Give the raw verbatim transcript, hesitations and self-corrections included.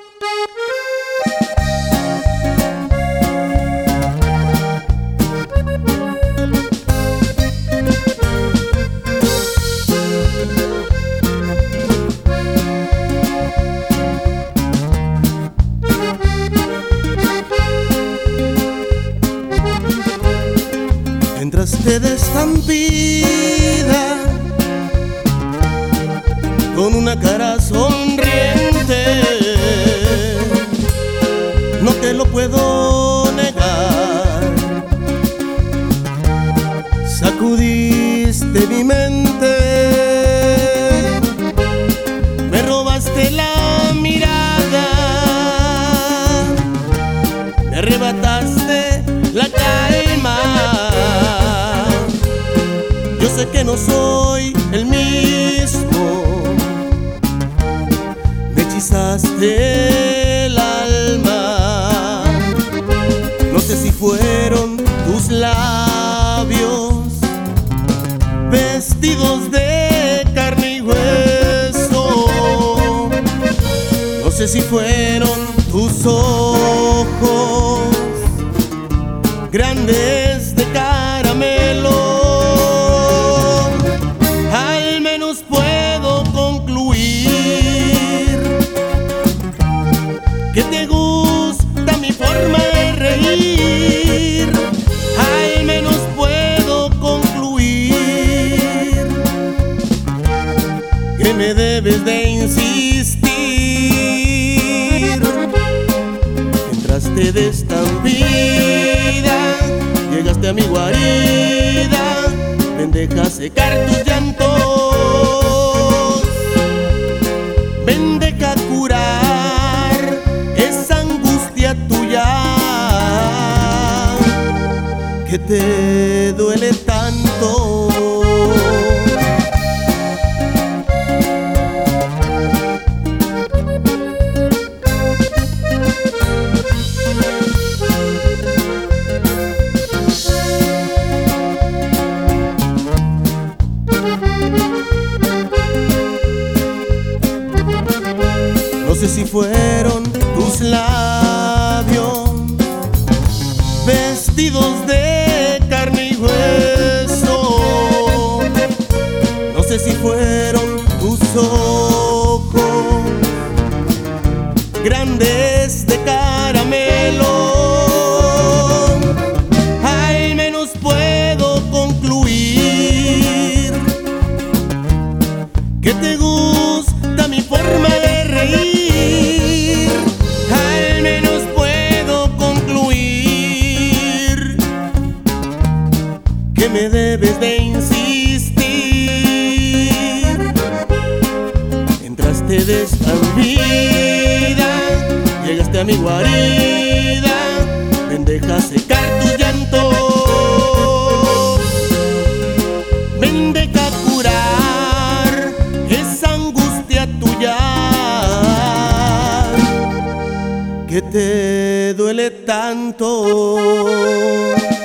Entraste de estampida con una cara sonriente, no te lo puedo negar. Sacudiste mi mente, me robaste la mirada, me arrebataste la calma. Yo sé que no soy el mismo, me hechizaste el alma. No sé si fueron tus labios vestidos de carne y hueso, no sé si fueron tus ojos grandes de caramelo. Al menos puedo concluir que te gusta mi forma de reír. Al menos puedo concluir que me debes de insistir. Entraste de estampida, llegaste a mi guarida, ven deja secar tus llantos, ven deja curar esa angustia tuya que te duele tanto. No sé si fueron tus labios vestidos de carne y hueso, no sé si fueron tus ojos grandes de caramelo. Al menos puedo concluir que te gusta mi forma de reír. Al menos puedo concluir que me debes de insistir. Entraste de estampida, llegaste a mi guarida, ven deja secar tus llantos, ven deja curar esa angustia tuya que te duele tanto.